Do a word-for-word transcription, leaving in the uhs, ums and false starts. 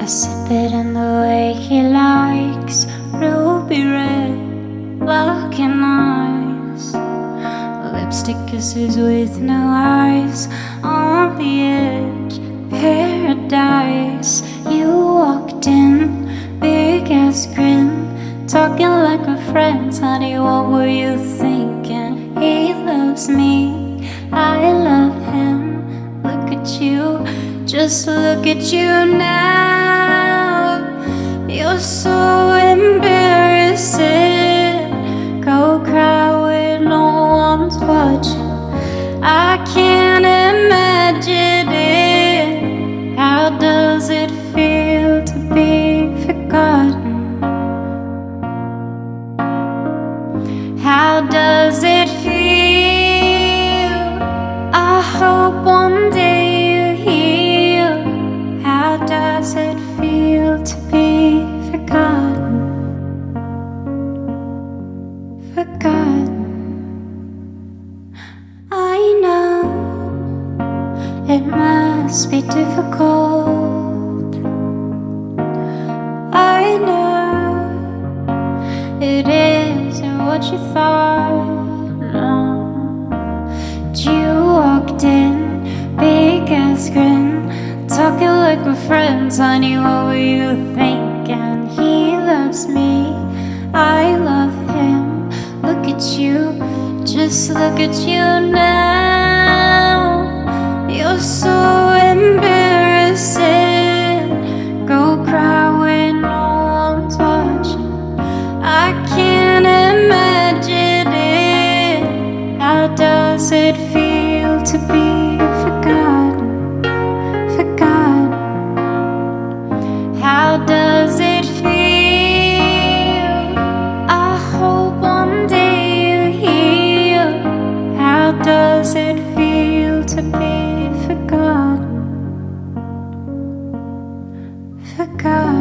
sip it in the way he likes. Ruby red, looking eyes, lipstick kisses with no eyes. On the edge, paradise. You walked in, big ass grin, talking like a friend. Honey, what were you thinking? He loves me, I love him. Look at you, just look at you now. You're so embarrassing. Go cry when no one's watching. I can't imagine it. How does it feel to be forgotten? How does it feel? I hope one day you heal. How does it feel to be forgotten? Forgotten. I know it must be difficult. I know it isn't what you thought. No. You walked in, big ass grin, talking like we're friends. Honey, what were you thinking? He loves me, I love him. Look at you, just look at you now. You're so embarrassing. Go cry when no one's watching. I can't imagine it. How does it feel to be forgotten? Forgotten. How does it feel? I hope one day you heal. How does it feel to be forgotten? Forgotten.